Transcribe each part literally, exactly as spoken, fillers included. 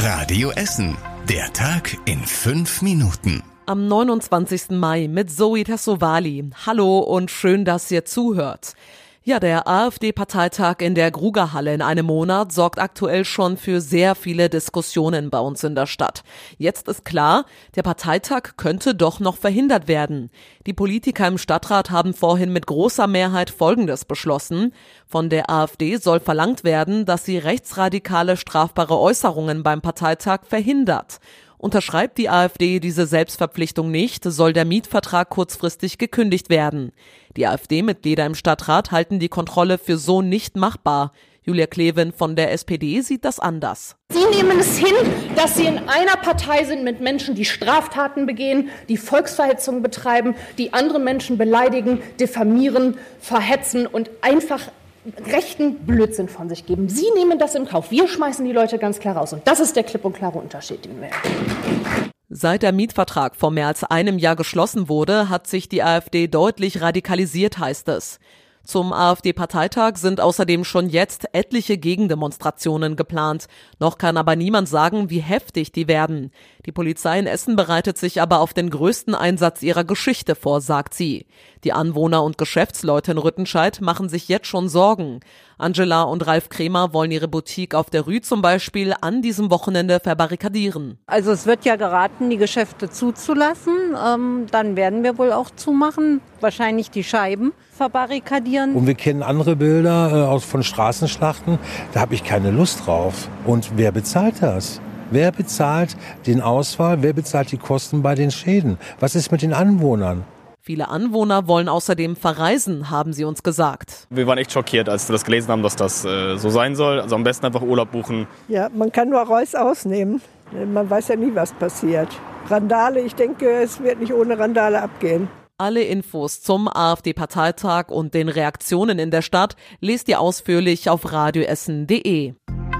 Radio Essen. Der Tag in fünf Minuten. Am neunundzwanzigsten Mai mit Zoe Tassovali. Hallo und schön, dass ihr zuhört. Ja, der AfD-Parteitag in der Grugerhalle in einem Monat sorgt aktuell schon für sehr viele Diskussionen bei uns in der Stadt. Jetzt ist klar, der Parteitag könnte doch noch verhindert werden. Die Politiker im Stadtrat haben vorhin mit großer Mehrheit Folgendes beschlossen. Von der AfD soll verlangt werden, dass sie rechtsradikale strafbare Äußerungen beim Parteitag verhindert. Unterschreibt die AfD diese Selbstverpflichtung nicht, soll der Mietvertrag kurzfristig gekündigt werden. Die AfD-Mitglieder im Stadtrat halten die Kontrolle für so nicht machbar. Julia Kleven von der S P D sieht das anders. Sie nehmen es hin, dass Sie in einer Partei sind mit Menschen, die Straftaten begehen, die Volksverhetzung betreiben, die andere Menschen beleidigen, diffamieren, verhetzen und einfach rechten Blödsinn von sich geben. Sie nehmen das im Kauf. Wir schmeißen die Leute ganz klar raus. Und das ist der klipp und klare Unterschied, den wir haben. Seit der Mietvertrag vor mehr als einem Jahr geschlossen wurde, hat sich die AfD deutlich radikalisiert, heißt es. Zum AfD-Parteitag sind außerdem schon jetzt etliche Gegendemonstrationen geplant. Noch kann aber niemand sagen, wie heftig die werden. Die Polizei in Essen bereitet sich aber auf den größten Einsatz ihrer Geschichte vor, sagt sie. Die Anwohner und Geschäftsleute in Rüttenscheid machen sich jetzt schon Sorgen. Angela und Ralf Kremer wollen ihre Boutique auf der Rue zum Beispiel an diesem Wochenende verbarrikadieren. Also es wird ja geraten, die Geschäfte zuzulassen. Ähm, dann werden wir wohl auch zumachen, wahrscheinlich die Scheiben verbarrikadieren. Und wir kennen andere Bilder äh, aus, von Straßenschlachten. Da habe ich keine Lust drauf. Und wer bezahlt das? Wer bezahlt den Ausfall? Wer bezahlt die Kosten bei den Schäden? Was ist mit den Anwohnern? Viele Anwohner wollen außerdem verreisen, haben sie uns gesagt. Wir waren echt schockiert, als wir das gelesen haben, dass das äh, so sein soll. Also am besten einfach Urlaub buchen. Ja, man kann nur Reus ausnehmen. Man weiß ja nie, was passiert. Randale, ich denke, es wird nicht ohne Randale abgehen. Alle Infos zum AfD-Parteitag und den Reaktionen in der Stadt lest ihr ausführlich auf radioessen punkt de.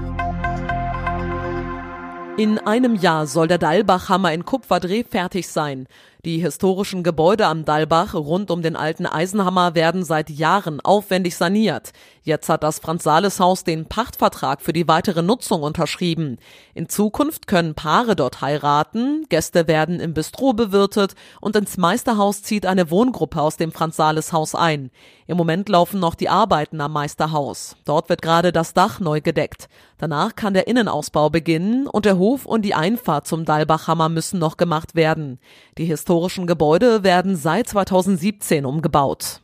In einem Jahr soll der Dalbach-Hammer in Kupferdreh fertig sein. Die historischen Gebäude am Dalbach rund um den alten Eisenhammer werden seit Jahren aufwendig saniert. Jetzt hat das Franz-Sales-Haus den Pachtvertrag für die weitere Nutzung unterschrieben. In Zukunft können Paare dort heiraten, Gäste werden im Bistro bewirtet und ins Meisterhaus zieht eine Wohngruppe aus dem Franz-Sales-Haus ein. Im Moment laufen noch die Arbeiten am Meisterhaus. Dort wird gerade das Dach neu gedeckt. Danach kann der Innenausbau beginnen und der Hof und die Einfahrt zum Dalbach-Hammer müssen noch gemacht werden. Die historischen Gebäude werden seit zweitausendsiebzehn umgebaut.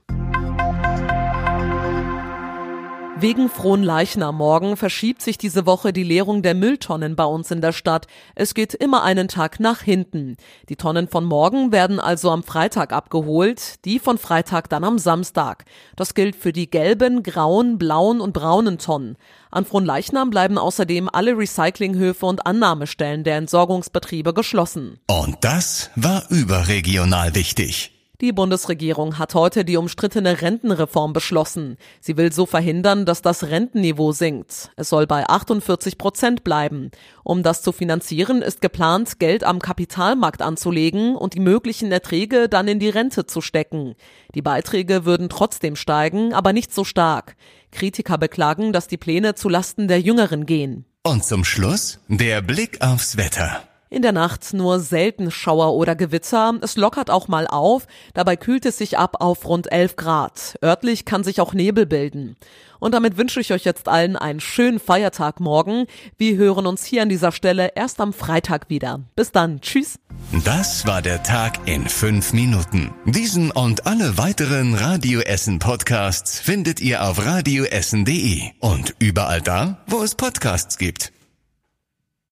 Wegen Fronleichnamorgen verschiebt sich diese Woche die Leerung der Mülltonnen bei uns in der Stadt. Es geht immer einen Tag nach hinten. Die Tonnen von morgen werden also am Freitag abgeholt, die von Freitag dann am Samstag. Das gilt für die gelben, grauen, blauen und braunen Tonnen. An Fronleichnam bleiben außerdem alle Recyclinghöfe und Annahmestellen der Entsorgungsbetriebe geschlossen. Und das war überregional wichtig. Die Bundesregierung hat heute die umstrittene Rentenreform beschlossen. Sie will so verhindern, dass das Rentenniveau sinkt. Es soll bei achtundvierzig Prozent bleiben. Um das zu finanzieren, ist geplant, Geld am Kapitalmarkt anzulegen und die möglichen Erträge dann in die Rente zu stecken. Die Beiträge würden trotzdem steigen, aber nicht so stark. Kritiker beklagen, dass die Pläne zu Lasten der Jüngeren gehen. Und zum Schluss der Blick aufs Wetter. In der Nacht nur selten Schauer oder Gewitter. Es lockert auch mal auf. Dabei kühlt es sich ab auf rund elf Grad. Örtlich kann sich auch Nebel bilden. Und damit wünsche ich euch jetzt allen einen schönen Feiertag morgen. Wir hören uns hier an dieser Stelle erst am Freitag wieder. Bis dann. Tschüss. Das war der Tag in fünf Minuten. Diesen und alle weiteren Radio Essen Podcasts findet ihr auf radioessen punkt de und überall da, wo es Podcasts gibt.